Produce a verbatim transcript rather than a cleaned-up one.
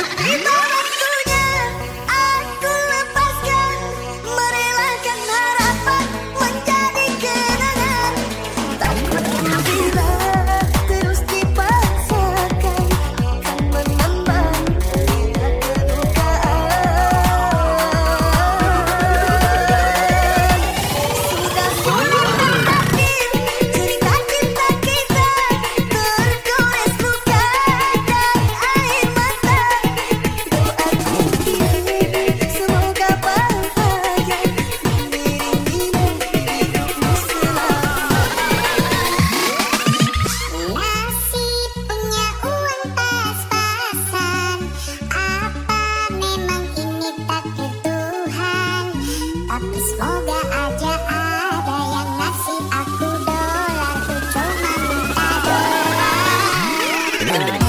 Tiba waktunya aku lepaskan, merelakan harapan menjadi kenangan. Takut bila terus dipaksakan kan menambah kedukaan. Sudah sudah takdir, cerita cinta kita tergores luka dan air mata. Doaku kini semoga bahagia mengiringi hidupmu selama. Nasib punya uang pas-pasan, apa memang ini takdir Tuhan? Tapi semoga aja ada yang ngasih aku dolar, ku cuma minta dolar.